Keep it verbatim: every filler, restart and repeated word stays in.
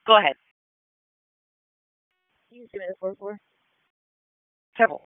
Go ahead. Can you see me the four four? Several.